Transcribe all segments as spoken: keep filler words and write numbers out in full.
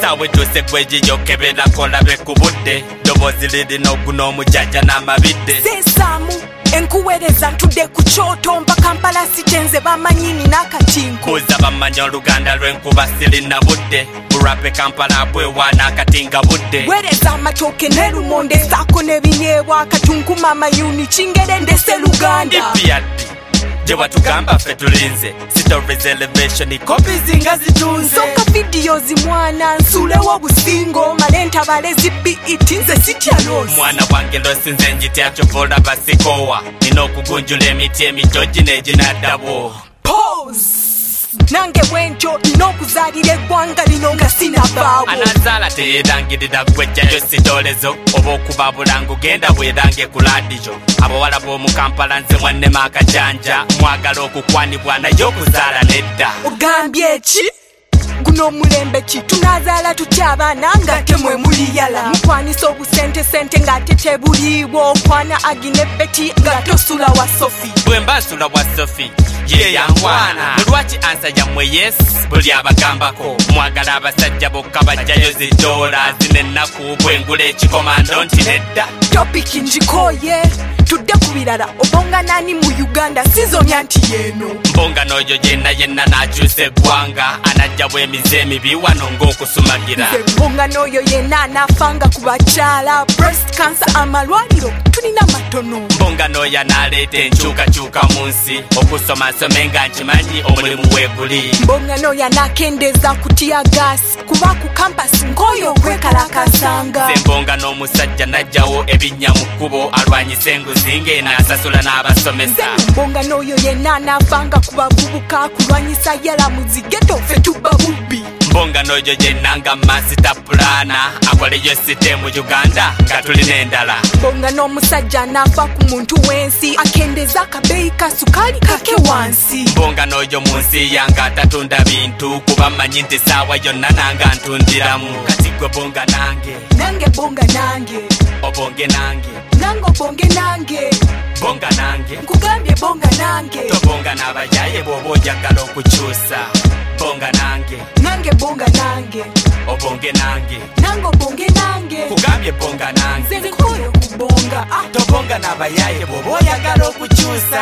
Sawe tuse kwejiyo kebera kola bekubudde Dobozi lirina oguno omujaja n'amabidde Sesamu enkuwereza ntudde ku kyoto mpa Kampala sikenze bamanyini n'akatinko Buuza bamanyi oluganda lw'enkuba sirina budde Burape Kampala bwewa n'akatinga budde wereza amatooke n'erumonde saako n'ebinyeebwa akatunkuma amayuni kingere ndese luganda Ipiaddi Jewa tugamba ffe tulinze Stories elevation kopi nga zitunze Soka videos mwana nsulewo obusingo male ntabale zibi iti nze sitya losi Mwana wange losi nze njitya kyovola basikowa Nina okugunjula emiti emitogi n'eginaddawo Pause nange bwentyo nina okuzaalira eggwanga lino nga sinavaawo anazaala teyeerangirira gwejjayo sitolezo oba okuba bulango genda bwerange ku laadiyo abawala b'omu Kampala nze mwannema akajanja mwagala okukwanibwa naye okuzaala nedda ogambye eki guno omulembe ki tunazaala tutya abaana ng'ate mwe muliyala mukwanisa obusente sente ng'ate tebuliibwo okwana agine beti nga tosula wa sofi bwe mba nsula wa sofi ye yangwana lwaki ansa yammwe yes buli abagambako mwagala abasajja bokka bajjayo zidoola zino ennaku bwengula ekikomando nti nedda topiki njikoye tudde ku birala obonga nani mu Uganda sizonya nti yeeno mbonga n'oyo yenna yenna n'akyusa eggwanga anajja bw'emize emibi wano ng'okusumagira mbonga n'oyo yenna anaafanga ku bakyala breast cancer amalwaliro tulina matono mbonga n'oyo anaaleeta enkyukakyuka mu nsi okusoma nsome nga nkimanyi omulimu weeguli mbonga n'oyo anaakendeeza kutya gaasi kuba ku kampasi nk'oyo okwekalakasanga ze mbonga n'omusajja najjawo ebinnya mu kkubo alwanyisa enguzi ng'eno asasula n'abasomesa mbonga n'oyo yenna anaafanga ku bavubuka kulwanyisa yala mu zigeto ffe tubba bubbi mbonga n'oyo yenna nga masita pulana akoleyo site mu Uganda nga tulina endala mbonga n'omusajja anaafa ku muntu w'ensi akendeeza akabeeyi ka sukaali kake wansi mbonga n'oyo mu nsi yange atatunda bintu kuba mmanyi nti saawa yonna nanga ntundiramu kati gwe bonga nange nange bonga nange obonge nange nange obonge nange bonga nange nkugambye bonga nange tobonga n'abayaye bw'oba ojagala okukyusa bonga nange nange bonga nange obonge nange nange obonge nange kugambye bonga nange nze nkoyo kubonga tobonga n'abayaye bw'oba oyagala okukyusa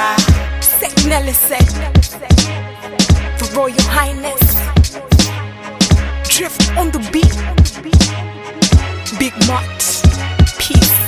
Signal set for Royal Highness Drift on the beat Big Mott Peace